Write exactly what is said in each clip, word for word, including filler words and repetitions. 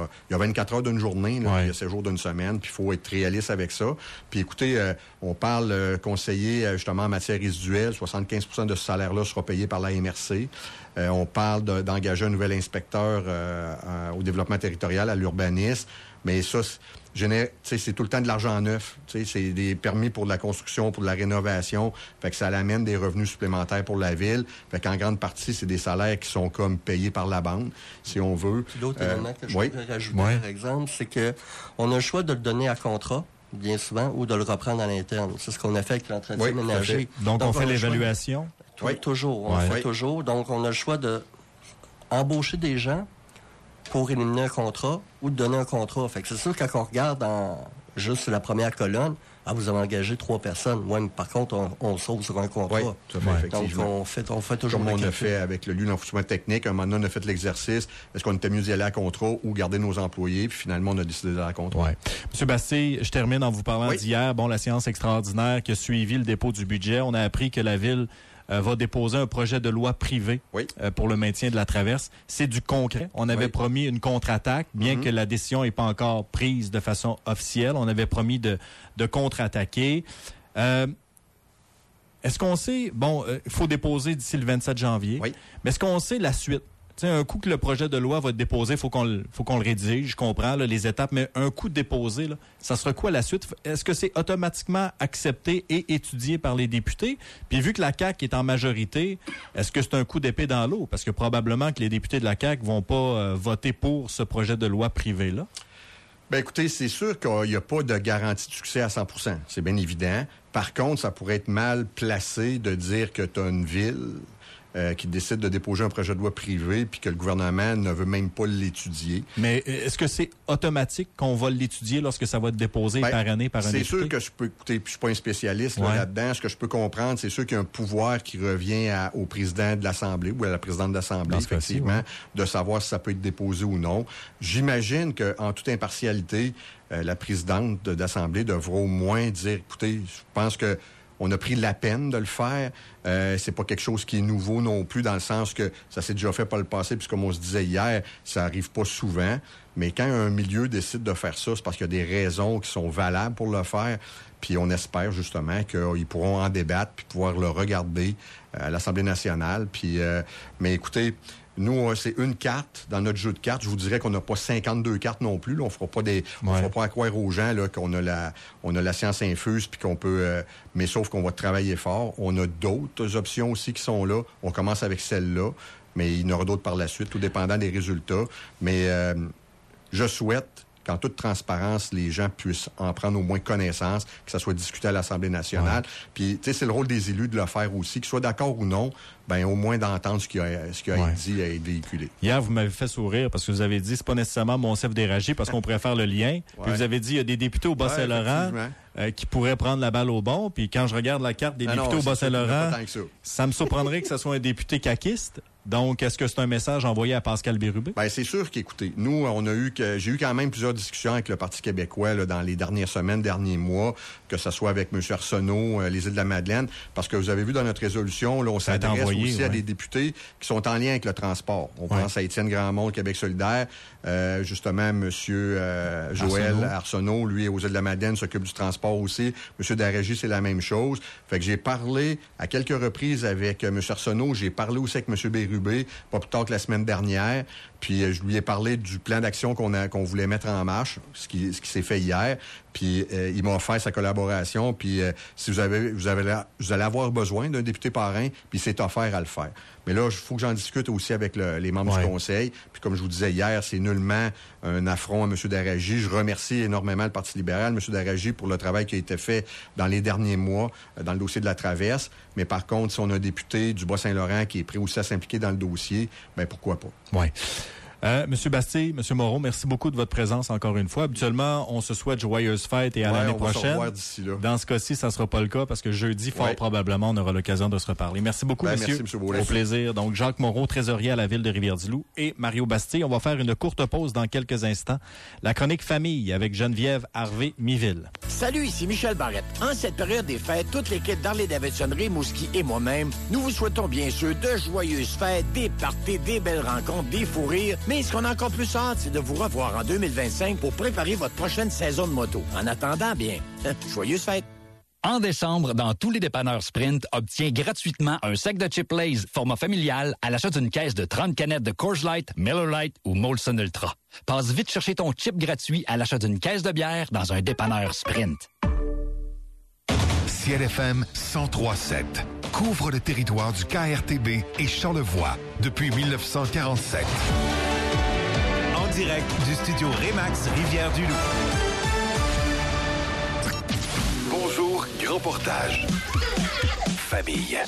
a, il y a vingt-quatre heures d'une journée, là, ouais. il y a sept jours d'une semaine, puis il faut être réaliste avec ça. Puis écoutez, euh, on parle euh, conseiller euh, justement en matière résiduelle, soixante-quinze pour cent de ce salaire-là sera payé par la M R C. Euh, on parle de, d'engager un nouvel inspecteur euh, euh, au développement territorial, à l'urbanisme. Mais ça, c'est, c'est tout le temps de l'argent neuf. C'est des permis pour de la construction, pour de la rénovation. Fait que ça amène des revenus supplémentaires pour la ville. Fait qu'en grande partie, c'est des salaires qui sont comme payés par la banque, si on veut. Puis l'autre euh, élément que je oui. voudrais rajouter, oui. par exemple, c'est que on a le choix de le donner à contrat, bien souvent, ou de le reprendre à l'interne. C'est ce qu'on a fait avec l'entretien oui, ménager. Donc, Donc, on fait on l'évaluation? Tout, oui. Toujours. On ouais. fait oui. toujours. Donc, on a le choix de embaucher des gens pour éliminer un contrat ou de donner un contrat. Fait que c'est sûr, quand on regarde en, juste sur la première colonne, ah, vous avez engagé trois personnes. Ouais, mais par contre, on, on sauve sur un contrat. Oui, tout à fait, ouais. effectivement. Donc, on fait, on fait toujours Comme le on a calcul. fait avec le lieu d'enfouissement technique, un moment donné, on a fait l'exercice. Est-ce qu'on était mieux d'y aller à contrat ou garder nos employés? Puis finalement, on a décidé d'aller à contrat. Ouais. Monsieur Bastille, je termine en vous parlant oui. d'hier. Bon, la séance extraordinaire qui a suivi le dépôt du budget. On a appris que la Ville euh, va déposer un projet de loi privé oui. euh, pour le maintien de la traverse. C'est du concret. On avait oui. promis une contre-attaque, bien mm-hmm. que la décision n'est pas encore prise de façon officielle. On avait promis de, de contre-attaquer. Euh, est-ce qu'on sait, bon, il euh, faut déposer d'ici le vingt-sept janvier, oui. mais est-ce qu'on sait la suite? Tu sais, un coup que le projet de loi va être déposé, il faut qu'on le, faut qu'on le rédige, je comprends là, les étapes, mais un coup de déposé, là, ça sera quoi la suite? Est-ce que c'est automatiquement accepté et étudié par les députés? Puis vu que la C A Q est en majorité, est-ce que c'est un coup d'épée dans l'eau? Parce que probablement que les députés de la C A Q vont pas euh, voter pour ce projet de loi privé-là. Ben écoutez, c'est sûr qu'il n'y a pas de garantie de succès à cent pour cent. C'est bien évident. Par contre, ça pourrait être mal placé de dire que tu as une ville euh, qui décide de déposer un projet de loi privé puis que le gouvernement ne veut même pas l'étudier. Mais est-ce que c'est automatique qu'on va l'étudier lorsque ça va être déposé ben, par année par un c'est député? sûr que je peux écouter, puis je suis pas un spécialiste là, ouais. là-dedans. Ce que je peux comprendre, c'est sûr qu'il y a un pouvoir qui revient à, au président de l'Assemblée ou à la présidente de l'Assemblée, effectivement, ouais. de savoir si ça peut être déposé ou non. J'imagine qu'en toute impartialité, euh, la présidente de, de l'Assemblée devra au moins dire, écoutez, je pense que on a pris la peine de le faire. Euh, c'est pas quelque chose qui est nouveau non plus, dans le sens que ça s'est déjà fait par le passé, puis comme on se disait hier, ça arrive pas souvent. Mais quand un milieu décide de faire ça, c'est parce qu'il y a des raisons qui sont valables pour le faire. Puis on espère justement qu'ils pourront en débattre puis pouvoir le regarder à l'Assemblée nationale. Puis, euh, mais écoutez, nous, c'est une carte dans notre jeu de cartes. Je vous dirais qu'on n'a pas cinquante-deux cartes non plus. Là. On fera pas des, on ouais. fera pas croire aux gens là qu'on a la, on a la science infuse puis qu'on peut. Euh, mais sauf qu'on va travailler fort. On a d'autres options aussi qui sont là. On commence avec celle-là, mais il y en aura d'autres par la suite, tout dépendant des résultats. Mais euh, je souhaite qu'en toute transparence, les gens puissent en prendre au moins connaissance, que ça soit discuté à l'Assemblée nationale. Ouais. Puis, tu sais, c'est le rôle des élus de le faire aussi, qu'ils soient d'accord ou non, ben au moins d'entendre ce qui a, ce qui a ouais. été dit et été véhiculé. Hier, vous m'avez fait sourire parce que vous avez dit c'est pas nécessairement Monsef-Déragi parce qu'on pourrait faire le lien. Ouais. Puis vous avez dit il y a des députés au Bas-Saint-Laurent ouais, euh, qui pourraient prendre la balle au bon. Puis quand je regarde la carte des non, députés non, au Bas-Saint-Laurent, ça. ça me surprendrait que ce soit un député caquiste. Donc, est-ce que c'est un message envoyé à Pascal Bérubé? Ben c'est sûr qu'écoutez, nous, on a eu que j'ai eu quand même plusieurs discussions avec le Parti québécois là, dans les dernières semaines, derniers mois, que ce soit avec M. Arsenault, euh, les Îles-de-la-Madeleine, parce que vous avez vu dans notre résolution, là, on s'adresse envoyé, aussi ouais. à des députés qui sont en lien avec le transport. On ouais. pense à Étienne Grandmont, Québec solidaire, euh, justement, M. Euh, Joël Arsenault. Arsenault, lui, aux Îles-de-la-Madeleine, s'occupe du transport aussi. M. Déragi, c'est la même chose. Fait que j'ai parlé à quelques reprises avec euh, M. Arsenault, j'ai parlé aussi avec M. Bérubé, pas plus tard que la semaine dernière. Puis euh, je lui ai parlé du plan d'action qu'on a qu'on voulait mettre en marche, ce qui ce qui s'est fait hier. Puis euh, il m'a offert sa collaboration. Puis euh, si vous avez vous avez vous allez avoir besoin d'un député parrain, puis c'est offert à le faire. Mais là, il faut que j'en discute aussi avec le, les membres ouais. du conseil. Puis comme je vous disais hier, c'est nullement un affront à M. Déragi. Je remercie énormément le Parti libéral, M. Déragi, pour le travail qui a été fait dans les derniers mois euh, dans le dossier de la traverse. Mais par contre, si on a un député du Bas-Saint-Laurent qui est prêt aussi à s'impliquer dans le dossier, ben pourquoi pas? Ouais. Euh, Monsieur Bastille, Monsieur Moreau, merci beaucoup de votre présence encore une fois. Habituellement, on se souhaite joyeuses fêtes et à ouais, l'année on va prochaine. Se revoir d'ici là. Dans ce cas-ci, ça sera pas le cas parce que jeudi, fort ouais. probablement, on aura l'occasion de se reparler. Merci beaucoup, ben, messieurs. Merci, M. Au plaisir. Donc, Jacques Moreau, trésorier à la ville de Rivière-du-Loup, et Mario Bastille. On va faire une courte pause dans quelques instants. La chronique famille avec Geneviève Harvey-Miville. Salut, ici Michel Barrette. En cette période des fêtes, toute l'équipe d'Harley-Davidson Rimouski et moi-même, nous vous souhaitons bien sûr de joyeuses fêtes, des parties, des belles rencontres, des fous rires, Mais ce qu'on a encore plus hâte, c'est de vous revoir en deux mille vingt-cinq pour préparer votre prochaine saison de moto. En attendant, bien, joyeuses fêtes! En décembre, dans tous les dépanneurs Sprint, obtiens gratuitement un sac de chips Lay's format familial à l'achat d'une caisse de trente canettes de Coors Light, Miller Lite ou Molson Ultra. Passe vite chercher ton chip gratuit à l'achat d'une caisse de bière dans un dépanneur Sprint. Ciel F M cent trois sept couvre le territoire du K R T B et Charlevoix depuis mille neuf cent quarante-sept. En direct du studio Remax Rivière-du-Loup. Bonjour, Grand Portage. Famille.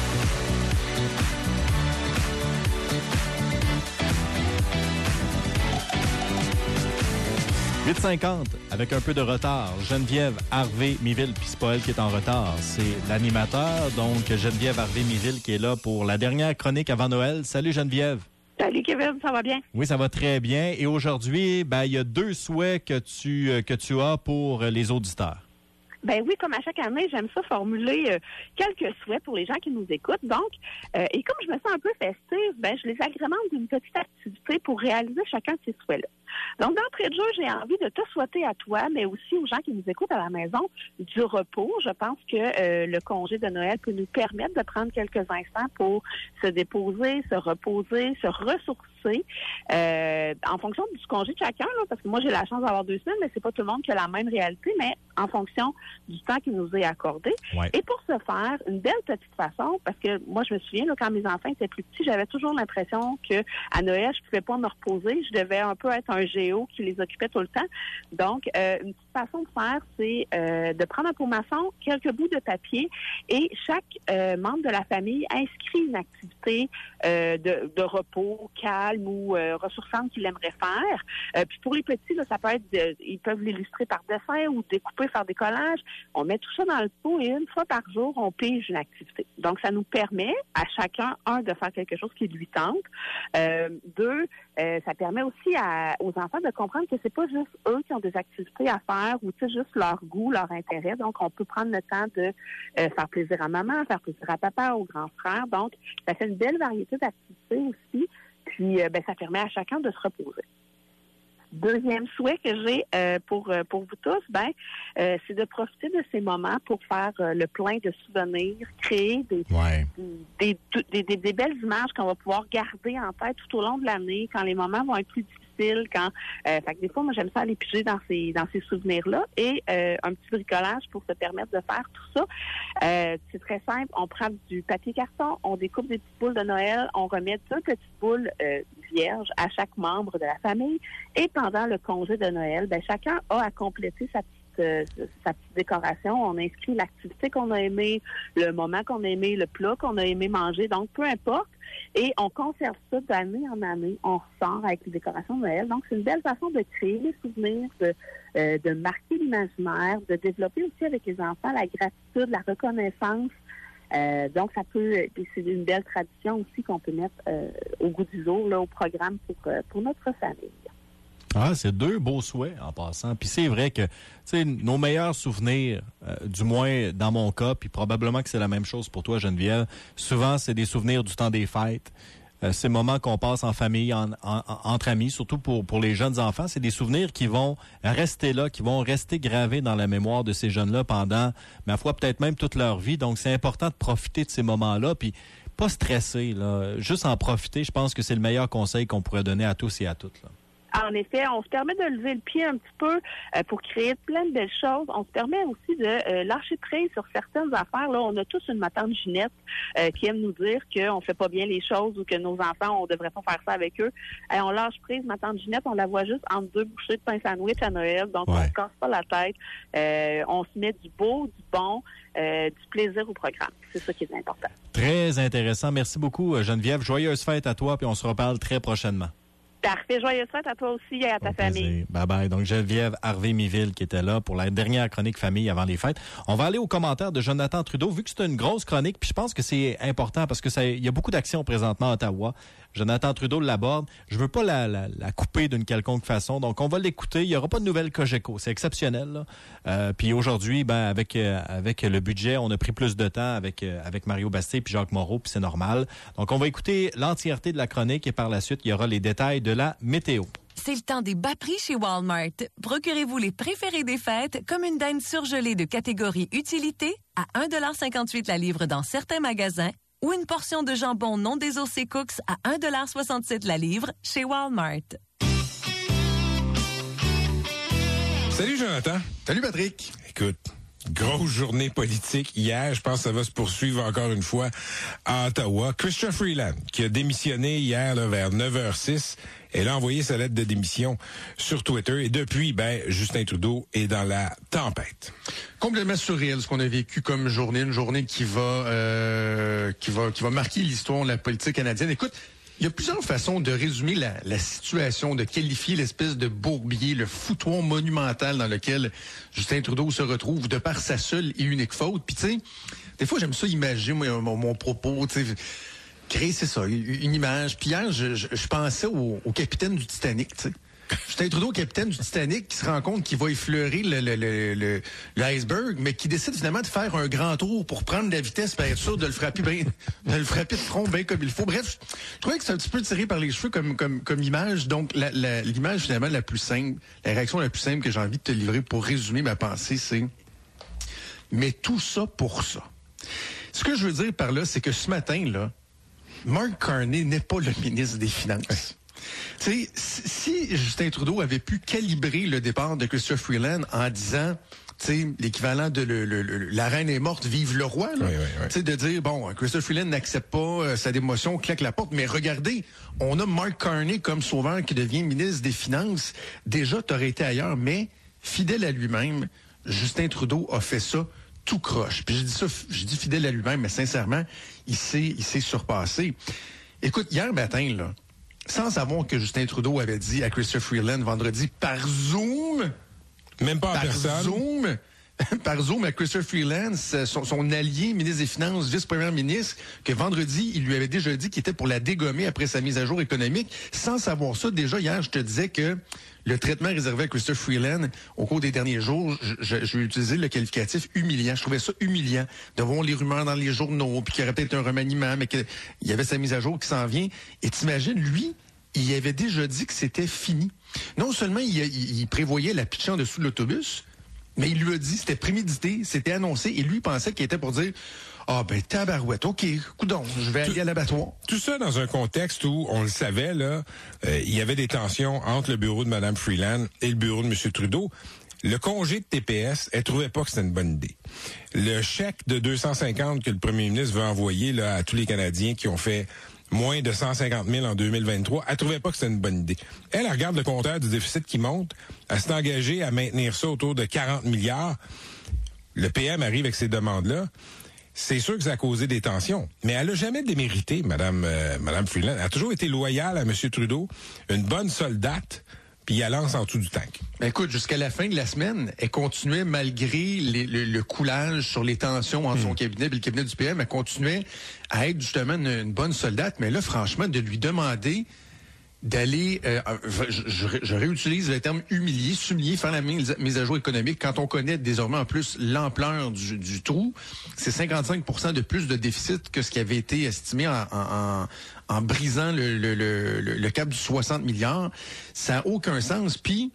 huit cinquante, avec un peu de retard. Geneviève Harvey-Miville, puis c'est pas elle qui est en retard, c'est l'animateur, donc Geneviève Harvey-Miville qui est là pour la dernière chronique avant Noël. Salut Geneviève. Salut Kevin, ça va bien? Oui, ça va très bien. Et aujourd'hui, ben, il y a deux souhaits que tu, que tu as pour les auditeurs. Ben oui, comme à chaque année, j'aime ça formuler euh, quelques souhaits pour les gens qui nous écoutent. Donc, euh, et comme je me sens un peu festive, ben je les agrémente d'une petite activité pour réaliser chacun de ces souhaits-là. Donc, d'entrée de jeu, j'ai envie de te souhaiter à toi, mais aussi aux gens qui nous écoutent à la maison, du repos. Je pense que euh, le congé de Noël peut nous permettre de prendre quelques instants pour se déposer, se reposer, se ressourcer euh, en fonction du congé de chacun, là, parce que moi, j'ai la chance d'avoir deux semaines, mais c'est pas tout le monde qui a la même réalité, mais en fonction du temps qui nous est accordé. Ouais. Et pour ce faire, une belle petite façon, parce que moi, je me souviens, là, quand mes enfants étaient plus petits, j'avais toujours l'impression que à Noël, je pouvais pas me reposer. Je devais un peu être un géo qui les occupait tout le temps. Donc, euh, une petite façon de faire, c'est euh, de prendre un pot maçon, quelques bouts de papier, et chaque euh, membre de la famille inscrit une activité euh, de, de repos, calme ou euh, ressourçante qu'il aimerait faire. Euh, puis pour les petits, là, ça peut être, de, ils peuvent l'illustrer par dessin ou découper, faire des collages. On met tout ça dans le pot et une fois par jour, on pige une activité. Donc, ça nous permet à chacun, un, de faire quelque chose qui lui tente. Euh, deux, euh, ça permet aussi à, aux enfants de comprendre que c'est pas juste eux qui ont des activités à faire ou tu sais, juste leur goût, leur intérêt. Donc, on peut prendre le temps de euh, faire plaisir à maman, faire plaisir à papa, aux grands frères. Donc, ça fait une belle variété d'activités aussi. Puis, euh, ben, ça permet à chacun de se reposer. Deuxième souhait que j'ai euh, pour euh, pour vous tous, ben, euh, c'est de profiter de ces moments pour faire euh, le plein de souvenirs, créer des, Ouais. des, des, des, des belles images qu'on va pouvoir garder en tête tout au long de l'année, quand les moments vont être plus difficiles, quand euh, fait que des fois, moi j'aime ça aller piger dans ces dans ces souvenirs-là et euh, un petit bricolage pour se permettre de faire tout ça. Euh, c'est très simple, on prend du papier carton, on découpe des petites boules de Noël, on remet deux petites boules euh, vierges à chaque membre de la famille et pendant le congé de Noël, ben chacun a à compléter sa petite euh, sa petite décoration. On inscrit l'activité qu'on a aimée, le moment qu'on a aimé, le plat qu'on a aimé manger, donc peu importe. Et on conserve ça d'année en année. On ressort avec les décorations de Noël. Donc, c'est une belle façon de créer des souvenirs, de, euh, de marquer l'imaginaire, de développer aussi avec les enfants la gratitude, la reconnaissance. Euh, donc, ça peut, c'est une belle tradition aussi qu'on peut mettre euh, au goût du jour, là, au programme pour, euh, pour notre famille. Ah, c'est deux beaux souhaits en passant. Puis c'est vrai que, tu sais, nos meilleurs souvenirs, euh, du moins dans mon cas, puis probablement que c'est la même chose pour toi, Geneviève, souvent c'est des souvenirs du temps des fêtes. Euh, ces moments qu'on passe en famille, en, en, entre amis, surtout pour, pour les jeunes enfants, c'est des souvenirs qui vont rester là, qui vont rester gravés dans la mémoire de ces jeunes-là pendant, ma foi, peut-être même toute leur vie. Donc c'est important de profiter de ces moments-là, puis pas stresser, là. Juste en profiter, je pense que c'est le meilleur conseil qu'on pourrait donner à tous et à toutes, là. En effet, on se permet de lever le pied un petit peu euh, pour créer plein de belles choses. On se permet aussi de euh, lâcher prise sur certaines affaires. Là, on a tous une matante Ginette euh, qui aime nous dire qu'on fait pas bien les choses ou que nos enfants, on devrait pas faire ça avec eux. Et on lâche prise, ma tante Ginette, on la voit juste entre deux bouchées de pain sandwich à Noël. Donc, ouais. on se casse pas la tête. Euh, on se met du beau, du bon, euh, du plaisir au programme. C'est ça qui est important. Très intéressant. Merci beaucoup, Geneviève. Joyeuse fête à toi, puis on se reparle très prochainement. Parfait. Joyeuse fête à toi aussi et à ta famille. Bye bye. Donc, Geneviève Harvey-Miville qui était là pour la dernière chronique famille avant les fêtes. On va aller aux commentaires de Jonathan Trudeau. Vu que c'est une grosse chronique, puis je pense que c'est important parce que ça, il y a beaucoup d'actions présentement à Ottawa. Jonathan Trudeau l'aborde. Je veux pas la, la, la couper d'une quelconque façon. Donc, on va l'écouter. Il y aura pas de nouvelles Cogeco. C'est exceptionnel, là. Euh, puis aujourd'hui, ben, avec, euh, avec le budget, on a pris plus de temps avec, euh, avec Mario Bastille puis Jacques Moreau, puis c'est normal. Donc, on va écouter l'entièreté de la chronique et par la suite, il y aura les détails de de la météo. C'est le temps des bas prix chez Walmart. Procurez-vous les préférés des fêtes, comme une dinde surgelée de catégorie utilité à un dollar cinquante-huit la livre dans certains magasins ou une portion de jambon non désossé Cooks à un dollar soixante-sept la livre chez Walmart. Salut Jonathan. Salut Patrick. Écoute, grosse journée politique hier. Je pense que ça va se poursuivre encore une fois à Ottawa. Chrystia Freeland, qui a démissionné hier là, vers neuf heures six, elle a envoyé sa lettre de démission sur Twitter. Et depuis, ben, Justin Trudeau est dans la tempête. Complètement surréel ce qu'on a vécu comme journée, une journée qui va, euh, qui va, qui va marquer l'histoire de la politique canadienne. Écoute, il y a plusieurs façons de résumer la, la situation, de qualifier l'espèce de bourbier, le foutoir monumental dans lequel Justin Trudeau se retrouve de par sa seule et unique faute. Puis tu sais, des fois j'aime ça imaginer moi, mon, mon propos, tu sais, créer, c'est ça, une image. Puis hier, je, je, je pensais au, au capitaine du Titanic, tu sais. Justin Trudeau, capitaine du Titanic, qui se rend compte qu'il va effleurer le, le, le, le, l'iceberg, mais qui décide finalement de faire un grand tour pour prendre de la vitesse pour être sûr de le frapper bien, de le frapper de front bien comme il faut. Bref, je trouvais que c'est un petit peu tiré par les cheveux comme, comme, comme image. Donc, la, la, l'image finalement la plus simple, la réaction la plus simple que j'ai envie de te livrer pour résumer ma pensée, c'est « Mais tout ça pour ça ». Ce que je veux dire par là, c'est que ce matin, là, Mark Carney n'est pas le ministre des Finances. Tu sais, si Justin Trudeau avait pu calibrer le départ de Chrystia Freeland en disant, tu sais, l'équivalent de le, le, le, la reine est morte, vive le roi, là. Oui, oui, oui. Tu sais, de dire, bon, Chrystia Freeland n'accepte pas euh, sa démotion, claque la porte, mais regardez, on a Mark Carney comme sauveur qui devient ministre des Finances. Déjà, t'aurais été ailleurs, mais fidèle à lui-même, Justin Trudeau a fait ça tout croche. Puis je dis ça, je dis fidèle à lui-même, mais sincèrement, il s'est, il s'est surpassé. Écoute, hier matin, là, sans savoir que Justin Trudeau avait dit à Chrystia Freeland vendredi par Zoom, même pas en par personne, Zoom, par Zoom à Chrystia Freeland, son, son allié, ministre des Finances, vice-premier ministre, que vendredi, il lui avait déjà dit qu'il était pour la dégommer après sa mise à jour économique. Sans savoir ça, déjà hier, je te disais que le traitement réservé à Chrystia Freeland au cours des derniers jours, je, je, je vais utiliser le qualificatif humiliant. Je trouvais ça humiliant de voir les rumeurs dans les journaux, puis qu'il y aurait peut-être un remaniement, mais qu'il y avait sa mise à jour qui s'en vient. Et t'imagines, lui, il avait déjà dit que c'était fini. Non seulement il, il, il prévoyait la pitcher en dessous de l'autobus, mais il lui a dit, c'était prémédité, c'était annoncé, et lui pensait qu'il était pour dire « Ah ben tabarouette, OK, coudonc, je vais aller tout, à l'abattoir. » Tout ça dans un contexte où, on le savait, là, euh, il y avait des tensions entre le bureau de Mme Freeland et le bureau de M. Trudeau. Le congé de T P S, elle trouvait pas que c'était une bonne idée. Le chèque de deux cent cinquante que le premier ministre veut envoyer là, à tous les Canadiens qui ont fait moins de cent cinquante mille en deux mille vingt-trois, elle trouvait pas que c'était une bonne idée. Elle, elle regarde le compteur du déficit qui monte, elle s'est engagée à maintenir ça autour de quarante milliards. Le P M arrive avec ces demandes-là. C'est sûr que ça a causé des tensions, mais elle a jamais démérité, Madame, euh, Madame Freeland. Elle a toujours été loyale à M. Trudeau, une bonne soldate, puis elle lance en dessous du tank. Ben écoute, jusqu'à la fin de la semaine, elle continuait, malgré les, le, le coulage sur les tensions entre mmh. son cabinet et le cabinet du P M, elle continuait à être justement une, une bonne soldate. Mais là, franchement, de lui demander d'aller, euh, je, je, je réutilise le terme humilier, s'humilier, faire la mise, mise à jour économique, quand on connaît désormais en plus l'ampleur du, du trou, c'est cinquante-cinq pour cent de plus de déficit que ce qui avait été estimé en, en, en, en brisant le, le, le, le cap du soixante milliards. Ça n'a aucun sens. Puis,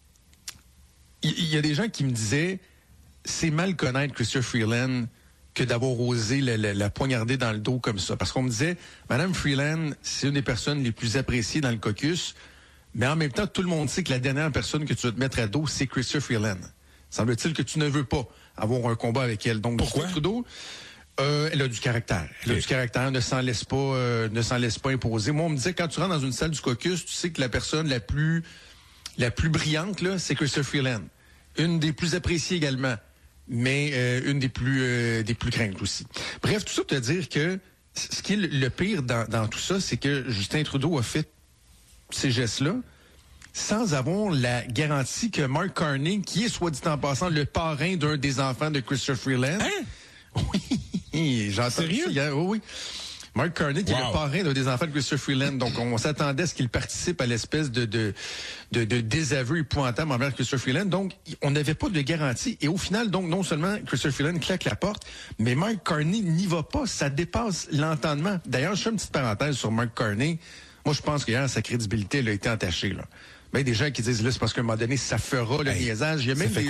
il y, y a des gens qui me disaient, c'est mal connaître Chrystia Freeland que d'avoir osé la, la, la poignarder dans le dos comme ça. Parce qu'on me disait, Madame Freeland, c'est une des personnes les plus appréciées dans le caucus, mais en même temps, tout le monde sait que la dernière personne que tu vas te mettre à dos, c'est Chrystia Freeland. Semble-t-il que tu ne veux pas avoir un combat avec elle. Donc, pourquoi? Justin Trudeau, euh, elle a du caractère. Elle okay. a du caractère, ne s'en laisse pas, euh, ne s'en laisse pas imposer. Moi, on me disait, quand tu rentres dans une salle du caucus, tu sais que la personne la plus, la plus brillante, là, c'est Chrystia Freeland. Une des plus appréciées également. Mais euh, une des plus euh, des plus craintes aussi. Bref, tout ça pour te dire que ce qui est le pire dans, dans tout ça, c'est que Justin Trudeau a fait ces gestes-là sans avoir la garantie que Mark Carney, qui est, soit dit en passant, le parrain d'un des enfants de Chrystia Freeland... Hein? Oui, j'entends Sérieux? ça hier. Oui, oui. Mark Carney, qui wow. est le parrain d'un des enfants de Chrystia Freeland. Donc, on s'attendait à ce qu'il participe à l'espèce de, de, de, de désaveu épouvantable envers Chrystia Freeland. Donc, on n'avait pas de garantie. Et au final, donc, non seulement Chrystia Freeland claque la porte, mais Mark Carney n'y va pas. Ça dépasse l'entendement. D'ailleurs, je fais une petite parenthèse sur Mark Carney. Moi, je pense qu'hier, sa crédibilité elle a été entachée. Là. Ben, des gens qui disent, là, c'est parce qu'à un moment donné, ça fera le hey, niaisage. Il y a même des